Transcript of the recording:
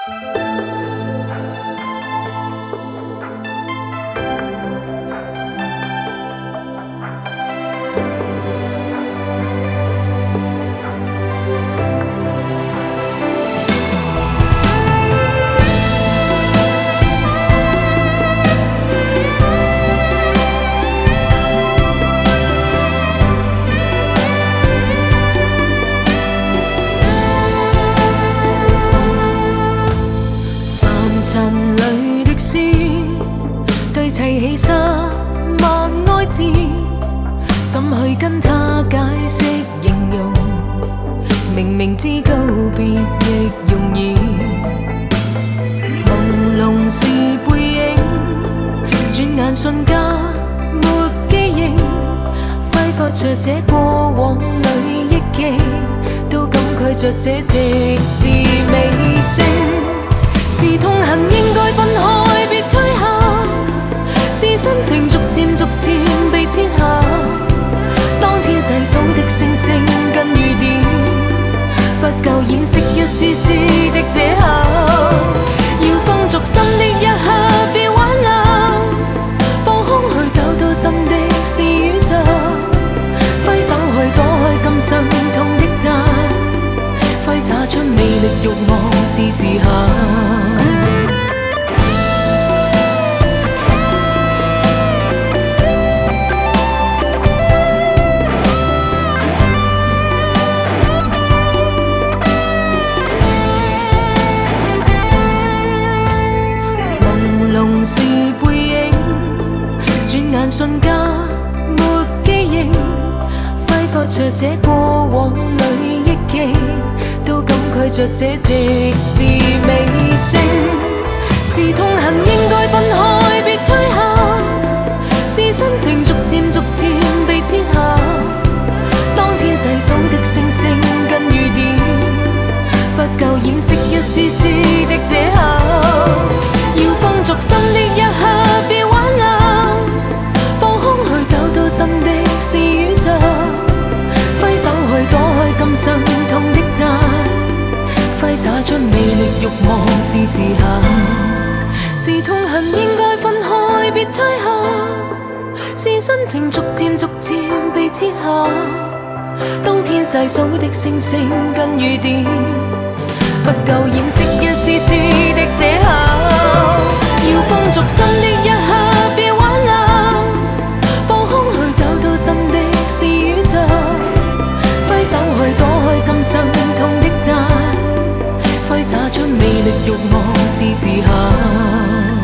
尘里的诗，堆砌起10萬愛字，怎去跟他解釋形容？明明知告別亦容易，朦朧是背影，轉眼瞬間沒記憶，揮霍着這過往裏憶記，都感慨着這直至尾聲。是痛恨應該分開，別推下，是心情逐漸被切下。當天細數的星星跟雨點，不夠掩飾一絲絲的這刻。要放逐心的一刻，別挽留，放空去找到新的是宇宙。揮手去躲開今生痛的債，揮灑出魅力慾望是時候。是背影，轉眼瞬間沒記憶，揮霍着這過往裏憶記，都感慨着這直至尾聲。是痛恨應該分開，別推下，是心情逐漸被切下。當天細數的星星跟雨點，不夠掩飾一絲絲的這刻。要放逐心的一刻，別挽留，放空去找到新的是宇宙。揮手去躲開今生痛的債，揮灑出魅力慾望是時候。是痛恨應該分開，別推下，是心情逐漸被切下。當天細數的星星跟雨點，不夠掩飾一絲絲的這刻。要放逐心的一刻，別挽留，放空去找到新的是宇宙。揮手去躲開今生痛的債，揮灑出魅力慾望是時候。